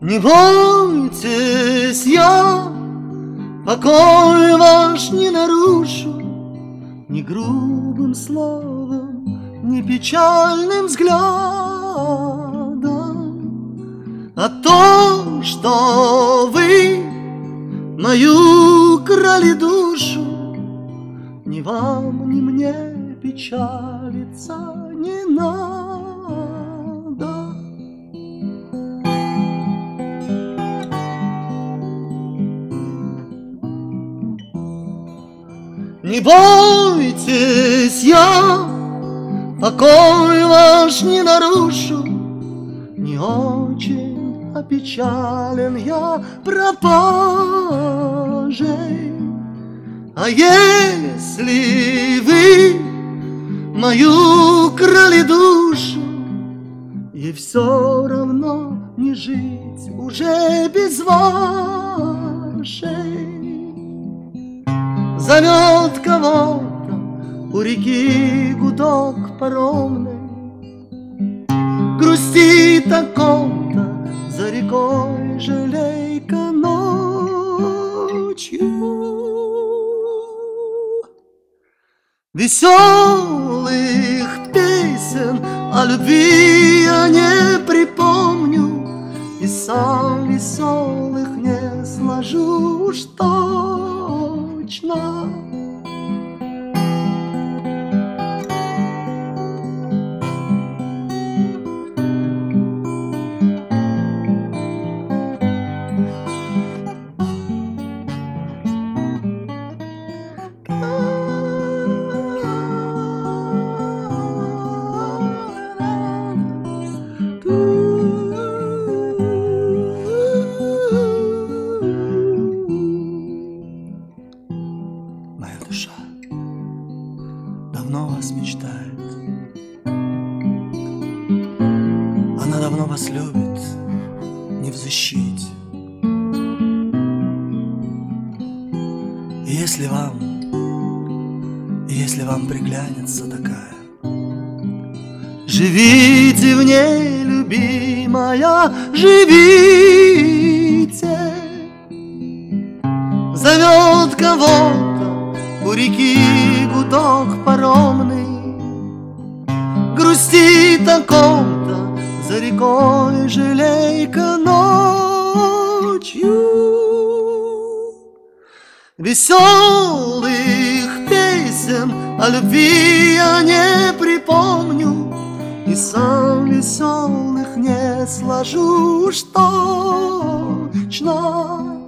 Не бойтесь, я покой ваш не нарушу ни грубым словом, ни печальным взглядом. А то, что вы мою крали душу, ни вам, ни мне печалиться не надо. Не бойтесь, я покой ваш не нарушу, не очень опечален я пропажей. А если вы мою крали душу, и все равно не жить уже без вашей. Зовет кого-то у реки гудок паромный, грустит о ком-то за рекой жалейка ночью. Веселых песен о любви я не припомню, и сам веселых не сложу уж точно. Моя душа давно вас мечтает, она давно вас любит, не взыщите. И если вам приглянется такая, живите в ней, любимая, живите. Зовет кого-то у реки гудок паромный, грустит о ком-то за рекой жалейка ночью. Веселых песен о любви я не припомню, и сам веселых не сложу уж точно.